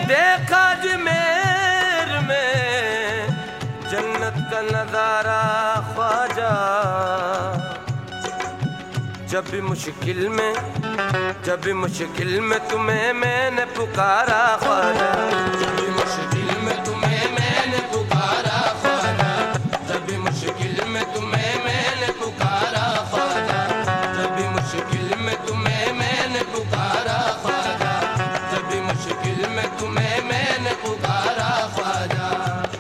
देखा अजमेर में जन्नत का नजारा ख्वाजा। जब भी मुश्किल में तुम्हें मैंने पुकारा ख्वाजा। जब भी मुश्किल में तुम्हें मैंने पुकारा ख्वाजा। जब भी मुश्किल में तुम्हें मैंने पुकारा ख्वाजा। जब भी मुश्किल में तुम्हें मैंने पुकारा ख्वाजा। जब भी मुश्किल में तुम्हें मैंने पुकारा ख्वाजा।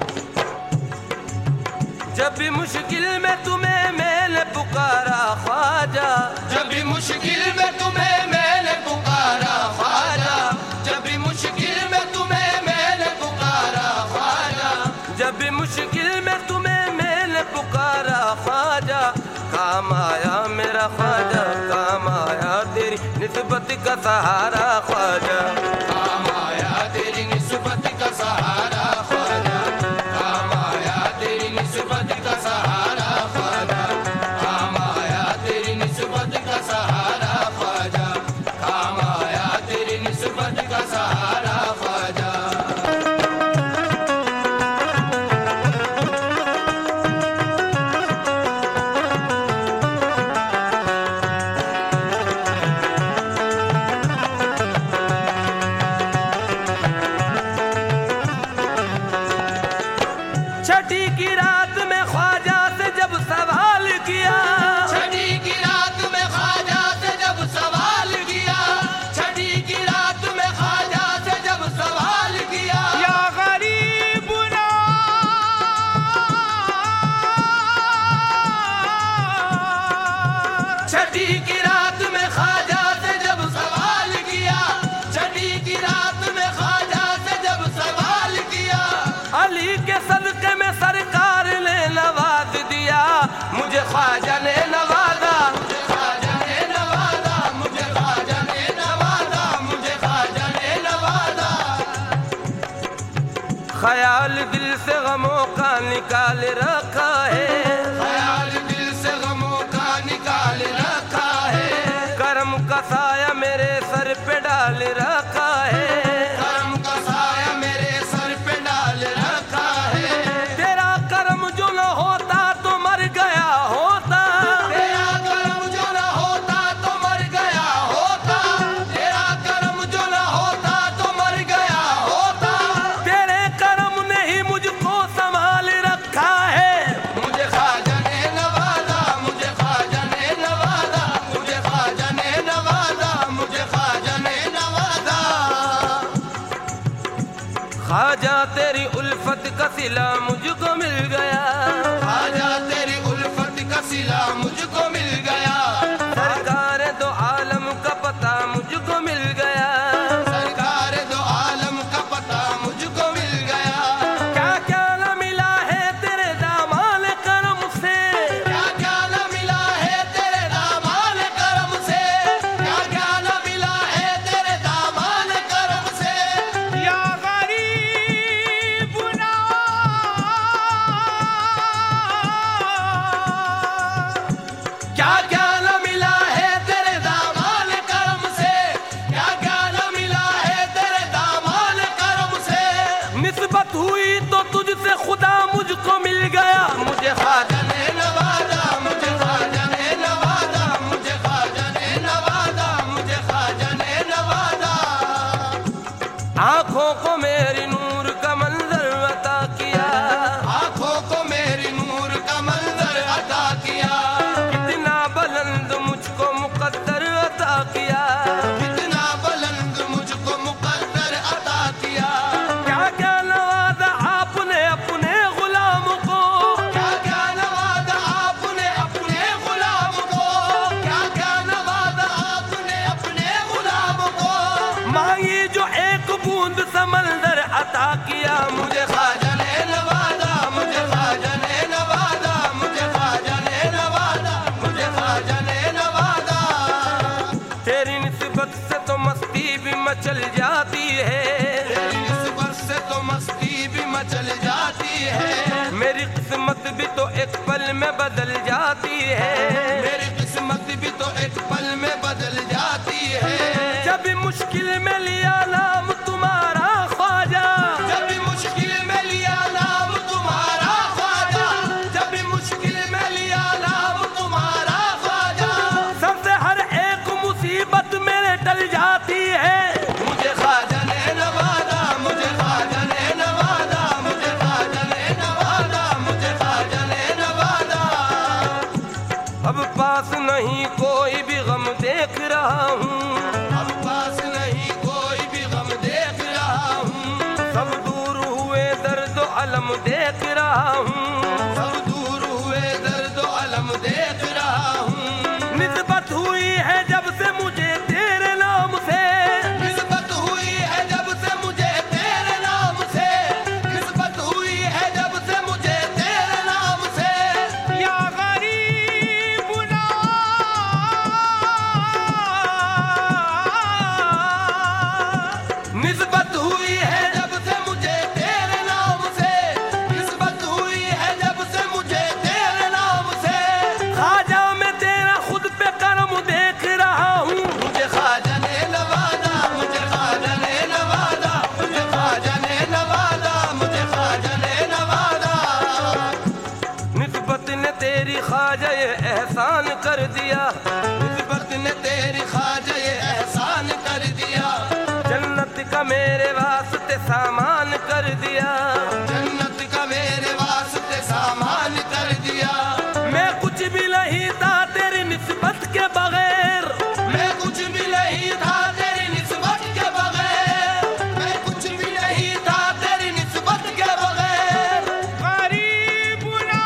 जब भी मुश्किल में तुम्हें मैंने पुकारा ख्वाजा। जब भी मुश्किल में तुम्हें मैंने पुकारा ख्वाजा। जब भी मुश्किल में तुम्हें मैंने पुकारा ख्वाजा। जब भी मुश्किल में तुम्हें मैंने पुकारा ख्वाजा। काम आया मेरा ख्वाजा, काम आया तेरी निस्बत का सहारा ख्वाजा। काम आया तेरी निस्बत का सहारा ख्वाजा। काम आया तेरी निस्बत का सहारा ख्वाजा। काम आया तेरी निस्बत का सहारा ख्वाजा। काम आया तेरी निस्बत का सहारा ख्वाजा। छठी की रात में ख्वाजा से जब सवाल किया। छठी की रात में ख्वाजा से जब सवाल किया। छठी की रात में ख्वाजा से जब सवाल किया। या गरीबुना छठी की रात में ख्वाजा से जब सवाल किया। छठी की रात में ख्वाजा से जब सवाल किया। अली के सदके में सरकार ने नवाज दिया। मुझे ख्वाजा ने नवाजा। मुझे ख्वाजा ने नवाजा। मुझे ख्वाजा ने नवाजा। मुझे ख्वाजा ने नवाजा। ख्याल दिल से गमों का निकाल रखा है। ख्याल दिल से गमों का निकाल रखा है। करम का साया मेरे सर पे डाल रखा है। करम का साया मेरे सर पे डाल रखा है। तेरा करम जो न होता तो मर गया होता। तेरा करम जो न होता तो मर गया होता। तेरा करम जो न होता तो मर गया होता। तेरे करम ने ही मुझको संभाल रखा है। मुझे ख्वाजा ने नवाजा। मुझे ख्वाजा ने नवाजा। मुझे ख्वाजा ने नवाजा। मुझे ख्वाजा ने नवाजा। ख्वाजा तेरी उल्फत का सिला मुझको मिल गया। ख्वाजा तेरी उल्फत का सिला मुझको मिल गया। सरकार दो आलम का पता मुझको मिल गया। सरकार दो आलम का पता मुझको मिल गया। क्या क्या न मिला है तेरे दामाल करम से। क्या क्या न मिला है तेरे दामाल करम से। क्या क्या न मिला है तेरे दामाल करम से। या गरीबुना क्या क्या न मिला है तेरे दामाल करम से। क्या क्या न मिला है तेरे दामाल करम से। निस्बत हुई तो तुझसे खुदा मुझको मिल गया। मुझे ख्वाजा ने नवाजा। मुझे ख्वाजा ने नवाजा। मुझे ख्वाजा ने नवाजा। मुझे ख्वाजा ने नवाजा। आंखों को मेरी नूर का मंजर अता किया। आंखों को मेरी नूर का मंजर अता किया। कितना बुलंद मुझको मुकद्दर अता किया। कितना बुलंद मुझको मुकद्दर अता किया। क्या क्या नवाजा आपने अपने गुलाम को। क्या क्या नवाजा आपने अपने गुलाम को। क्या क्या नवाजा आपने अपने गुलाम को। मांगी जो एक बूंद समंदर अता किया। मुझे ख्वाजा ने नवाजा। मुझे ख्वाजा ने नवाजा। मुझे ख्वाजा ने नवाजा। मुझे ख्वाजा ने नवाजा। तेरी निस्बत से तो मस्ती भी मचल जाती है। तेरी निस्बत से तो मस्ती भी मचल जाती है। मेरी किस्मत भी तो एक पल में बदल जाती है। मेरी किस्मत भी तो एक पल में बदल जाती है। जब भी मुश्किल में लिया नाम तुम्हारा ख्वाजा। रहा हूँ, सब दूर हुए दर्द अलम देख रहा हूँ। निस्बत हुई है जब से मुझे तेरे नाम से, निस्बत हुई है जब से मुझे तेरे नाम से, निस्बत हुई है जब से मुझे तेरे नाम से। या गरीबुना निस्बत हुई है जब से मुझे तेरे नाम से, निस्बत हुई है जब से मुझे तेरे नाम से। ख्वाजा मैं तेरा खुद पे करम देख रहा हूँ, मुझे ख्वाजा ने नवाजा, मुझे ख्वाजा ने नवाजा, मुझे ख्वाजा ने नवाजा, मुझे ख्वाजा ने नवाजा। निस्बत ने तेरी ख्वाजा ये एहसान कर दिया, निस्बत ने तेरी ख्वाजा ये एहसान कर दिया। जन्नत का मेरे वास्ते सामान कर दिया, जन्नत का मेरे वास्ते सामान कर दिया। मैं कुछ भी नहीं था तेरी निस्बत के बगैर, मैं कुछ भी नहीं था तेरी निस्बत के बगैर, मैं कुछ भी नहीं था तेरी निस्बत के बगैर। गरीबुना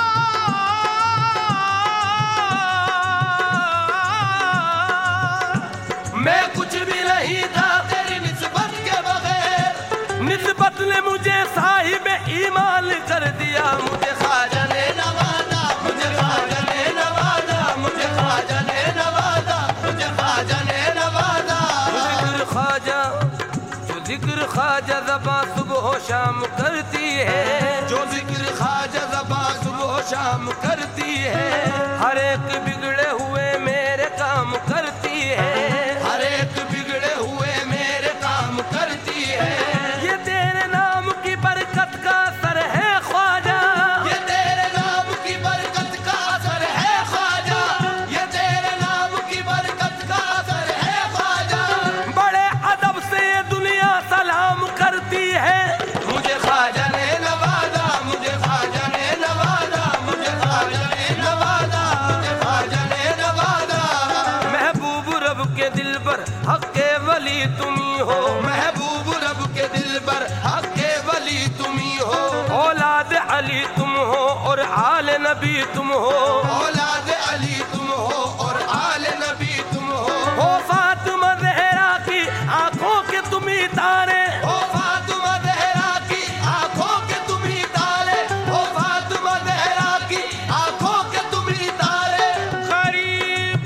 मैं कुछ भी नहीं था तेरी निस्बत के बगैर। निस्बत ने मुझे साहिब ईमान कर दिया, मुझे ख्वाजा ने नवाजा, मुझे ख्वाजा ने नवाजा, मुझे ख्वाजा ने नवाजा, मुझे ख्वाजा ने नवाजा। जिक्र ख्वाजा, जो जिक्र ख्वाजा ज़बां सुबह शाम करती है, जो जिक्र ख्वाजा ज़बां सुबह शाम करती है। हर एक बिगड़े हुए मेरे काम करती है, हर एक बिगड़े हुए मेरे काम करती है। ये तेरे नाम की बरकत का असर है ख्वाजा, ये तेरे नाम की बरकत का असर है ख्वाजा, ये तेरे नाम की बरकत का असर है ख्वाजा। बड़े अदब से ये दुनिया सलाम करती है, मुझे ख्वाजा ने नवाजा, मुझे ख्वाजा ने नवाजा, मुझे ख्वाजा ने नवाजा, मुझे ख्वाजा ने नवाजा। महबूब रब के दिल पर हक के वली तुम्ही हो, महबूब रब के दिल पर हक के वली तुमी हो। औलाद अली तुम हो और आले नबी तुम हो, औलाद अली तुम हो और आले नबी तुम हो। फातिमा ज़हरा की आंखों के तुम्ही तारे, ओ फातिमा ज़हरा की आंखों के तुम ही तारे, ओ फातिमा ज़हरा की आंखों के तुम ही तारे। गरीब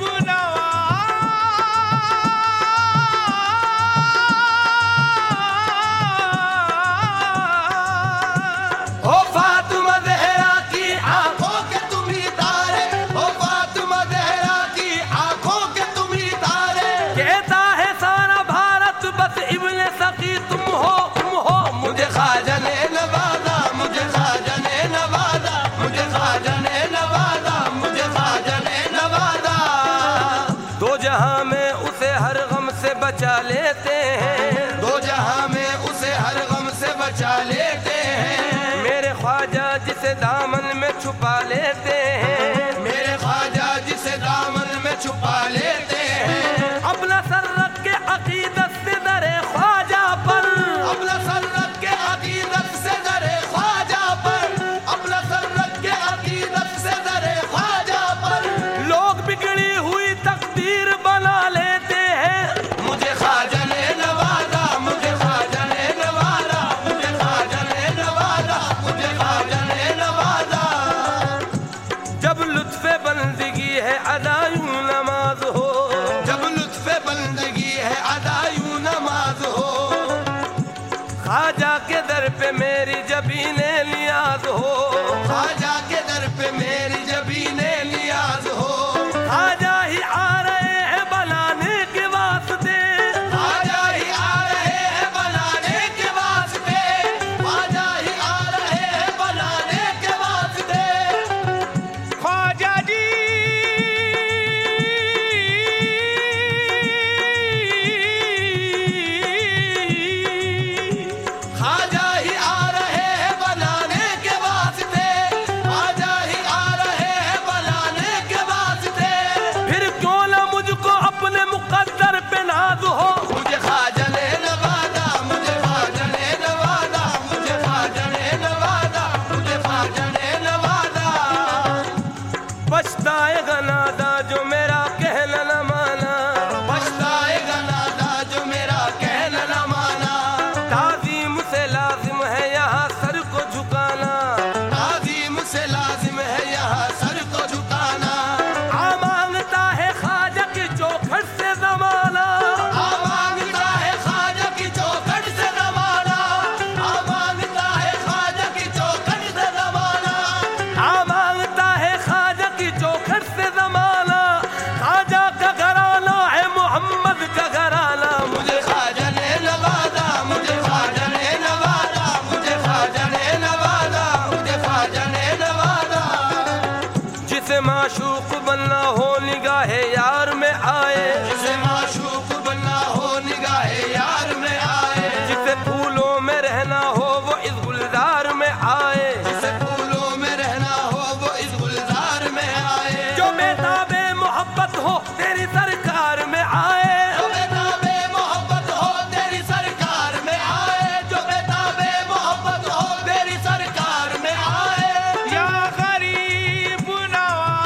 ओ फातिमा ज़हरा की आंखों के तुम ही तारे, ओ फातिमा ज़हरा की आंखों के तुम ही तारे। कहता है सारा भारत बस इब्ने सकी तुम हो, तुम हो। मुझे ख्वाजा ने नवाजा, मुझे ख्वाजा ने नवाजा, मुझे ख्वाजा ने नवाजा, मुझे ख्वाजा ने नवाजा। दो जहां में उसे हर गम से बचा लेते हैं, दो जहां में उसे हर गम से बचा लेते हैं। मेरे ख्वाजा जिसे दामन में छुपा लेते हैं, मेरे ख्वाजा जिसे दामन में छुपा लेते हैं। अपना सर रख के अकीदत से दरे ख्वाजा पर, अपना सर रख के अकीदत से दरे ख्वाजा पर, अपना सर रख के अकीदत से दरे ख्वाजा पर। लोग बिगड़ी हुई तकदीर बना लेते हैं, मुझे ख्वाजा ने नवाजा, मुझे ख्वाजा ने नवाजा, मुझे ख्वाजा ने नवाजा, मुझे ख्वाजा ने नवाजा। जब लुत्फ़े बंदगी है अदा यूं नमाज हो, जब लुत्फ़े बंदगी है अदा यूं नमाज हो। ख्वाजा के दर पे मेरी जबीने नियाज हो, ख्वाजा के दर पे मेरी जबीने नियाज हो। ख्वाजा ही आ रहे हैं बनाने के वास्ते, ख्वाजा ही आ रहे हैं बनाने के वास्ते, ख्वाजा ही आ रहे हैं बनाने के वास्ते। ख्वाजा जी ख्वाजा ही आ रहे हैं बनाने के वास्ते। माशूक बनना हो निगाहे यार में आए, जिसे माशूक बनना हो निगाहे यार में आए, जिसे फूलों में रहना हो वो इस गुलजार में आए, जिसे फूलों में रहना हो वो इस गुलजार में आए, जो बेताबे मोहब्बत हो तेरी सरकार में आए, जो बेताबे मोहब्बत हो तेरी सरकार में आए, जो बेताबे मोहब्बत हो तेरी सरकार में आए। या गरीब नवाज,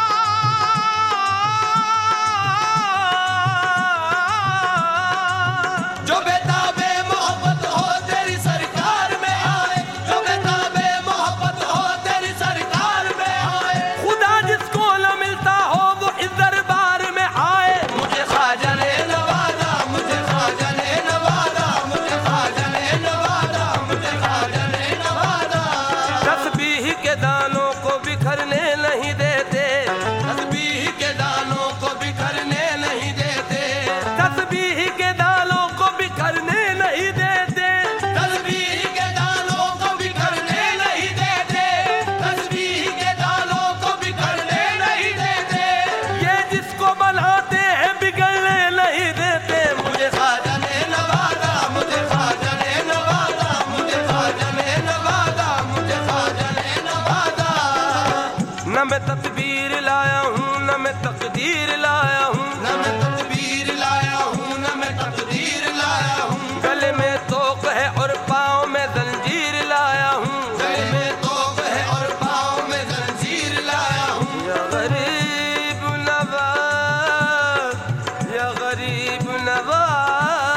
जो बेताबे मोहब्बत हो तेरी सरकार में आए, जो बेताबे मोहब्बत हो तेरी सरकार में आए, खुदा जिसको न मिलता हो वो इस दरबार में आए। मुझे ख्वाजा ने नवाजा, मुझे ख्वाजा ने नवाजा, मुझे ख्वाजा ने नवाजा, मुझे ख्वाजा ने नवाजा। तस्बीह के दानों को बिखरने नहीं देते, तस्बीह के दानों को बिखरने नहीं देते, तस्बीह के दानों को बिखरने नहीं देते, तस्बीह के दानों को बिखरने नहीं देते, तस्बीह के दानों को बिखरने नहीं देते। ये जिसको बनाते हैं बिगड़ने नहीं देते। मुझे ख्वाजा ने नवाजा, मुझे ख्वाजा ने नवाजा, मुझे ख्वाजा ने नवाजा, मुझे ख्वाजा ने नवाजा। न मैं तदबीर लाया हूँ न मैं तकदीर लाया हूँ, न मैं तदबीर लाया हूँ, न मैं तकदीर लाया हूँ, गले में तोक है और पाँव में जंजीर लाया हूँ। गले में तोप है और पाँव में जंजीर लाया हूँ। या गरीब नवाज, या गरीब नवाज,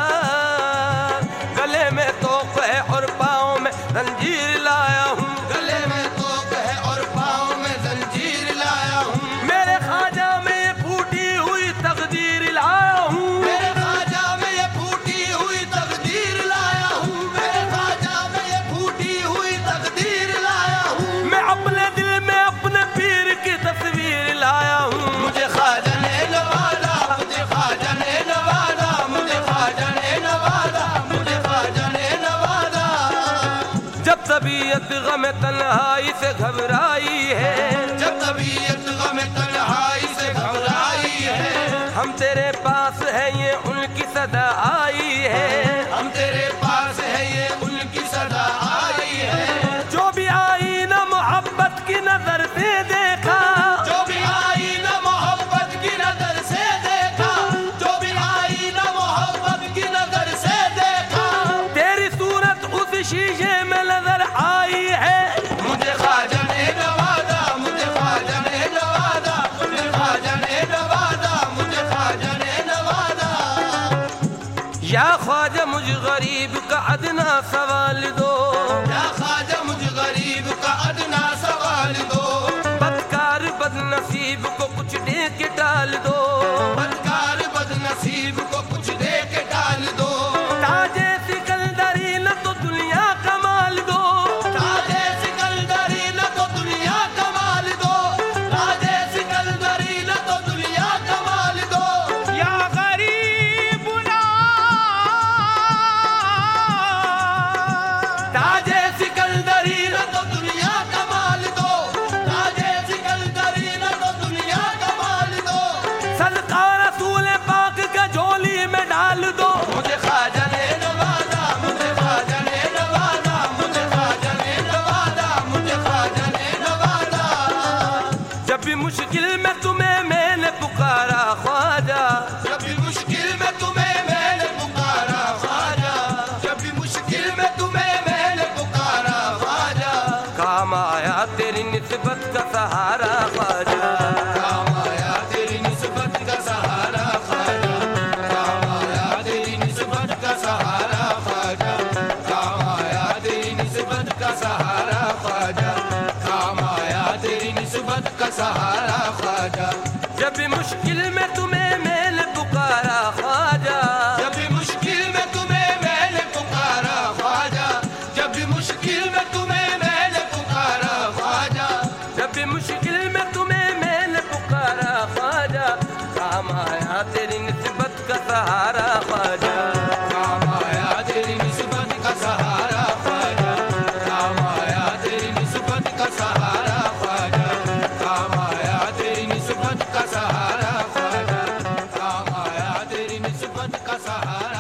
गले में तोक है और पाँव में जंजीर लाया हूँ। गले में तोप है और पाँव में जंजीर लाया हूँ। मेरे ख्वाजा में ये फूटी हुई तकदीर लाया हूँ। मेरे ख्वाजा में ये फूटी हुई तकदीर लाया हूँ, मेरे ख्वाजा में ये फूटी हुई तकदीर लाया हूँ। मैं अपने दिल में अपने पीर की तस्वीर लाया हूँ। मुझे ख्वाजा ने नवाजा, मुझे ख्वाजा ने नवाजा, मुझे ख्वाजा ने नवाजा, मुझे ख्वाजा ने नवाजा। जब तबीयत गम तन्हाई से घबराई है, जब तबीयत गम तन्हाई से घबराई है, हम तेरे पास है ये उनकी सदा आई है। हम तेरे पास है ये उनकी सदा आई है। जो भी आई ना मोहब्बत की नजर से देखा, जो भी आई न मोहब्बत की नजर से देखा, जो भी आई न मोहब्बत की नजर से देखा, तेरी सूरत उस शीशे में नजर आई है। मुझे ख्वाजा ने नवाजा, मुझे ख्वाजा ने नवाजा, मुझे ख्वाजा ने नवाजा, मुझे ख्वाजा ने नवाजा। या ख्वाजा मुझ गरीब का अदना सवाल दो, या ख्वाजा मुझ गरीब का अदना सवाल दो, बदकार बदनसीब को कुछ दे के टाल दो। बदकार बदनसीब को कुछ दे के टाल दो। ताजे सिकंदरी न तो दुनिया कमाल दो, ताजे सिकंदरी न तो दुनिया कमाल दो, ताजे सिकंदरी न तो दुनिया कमाल दो। या गरीब ताजे सिकंदरी न तो दुनिया कमाल दो, ताजे सिकंदरी न तो दुनिया कमाल दो। सदका रसूल पाक का झोली में डाल दो। मुझे ख्वाजा ने नवाजा, मुझे ख्वाजा ने नवाजा, मुझे ख्वाजा ने नवाजा, मुझे ख्वाजा ने नवाजा। जब भी मुश्किल में तुम्हें मैंने पुकारा ख्वाजा, जब भी मुश्किल में तुम्हें मैंने पुकारा ख्वाजा, जब भी मुश्किल में तुम्हें मैंने पुकारा ख्वाजा, काम आया तेरी निस्बत का सहारा ख्वाजा। काम आया तेरी निस्बत का सहारा ख्वाजा, काम आया तेरी निस्बत का सहारा ख्वाजा, काम आया तेरी निस्बत का सहारा ख्वाजा, काम आया तेरी निस्बत का सहारा ख्वाजा। जब भी मुश्किल में तुम्हें मैंने पुकारा ख्वाजा, जब भी मुश्किल में तुम्हें मैंने पुकारा ख्वाजा, जब भी मुश्किल में तुम्हें मैंने पुकारा ख्वाजा, जब भी मुश्किल में तुम्हें मैंने पुकारा ख्वाजा, काम आया तेरी निस्बत का सहारा ख्वाजा। काम आया तेरी निस्बत का सहारा ख्वाजा, काम आया तेरी निस्बत का सहारा ख्वाजा, काम आया सहारा